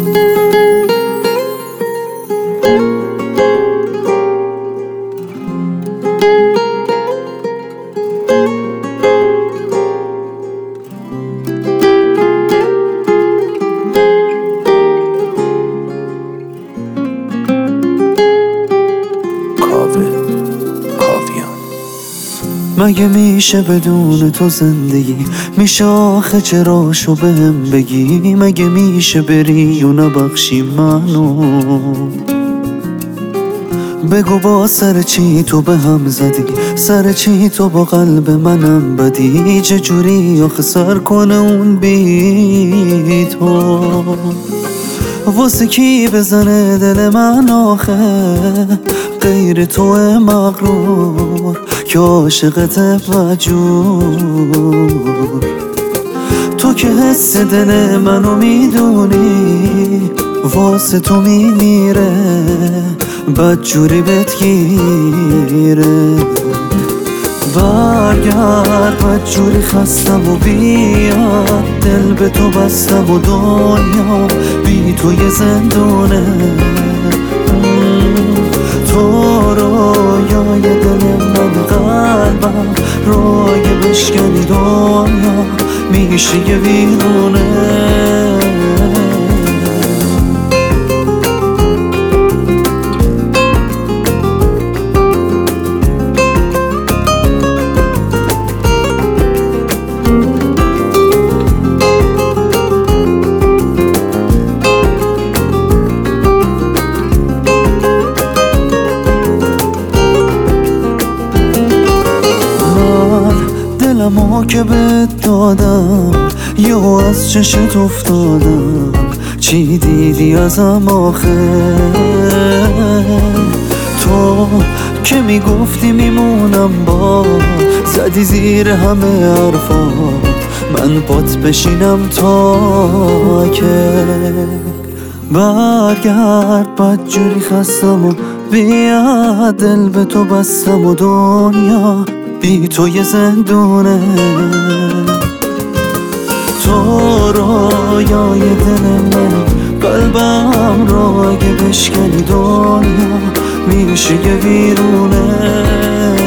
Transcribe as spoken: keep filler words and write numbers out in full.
مگه میشه بدون تو زندگی؟ میشه آخه چراشو بهم بگی؟ مگه میشه بری و نبخشی منو؟ بگو با سر چی تو به هم زدی؟ سر چی تو با قلب منم بدی؟ چجوری آخه سر کنه اون بی تو؟ واسه کی بزنه دل من آخه غیر تو مغرور که عاشقت مجبور؟ تو که حس دل منو میدونی واسه تو میمیره بدجوری بهت گیره. برگرد بدجوری خستم و بیاد دل به تو بستم و دنیا بی تو یه زندونه. تو رویای دل من قلبم روی بشکنی دنیا میشه یه ویرونه. دلمو که بهت دادم یهو از چشت افتادم، چی دیدی ازم آخه؟ تو که میگفتی میمونم با زدی زیر همه حرفات من پات بشینم تا که برگرد بدجوری خستم و بیاد دل به تو بستم و دنیا بی تو یه زندونه. تو رویای دل من قلبم رو اگه بشکنی دنیا میشه یه ویرونه.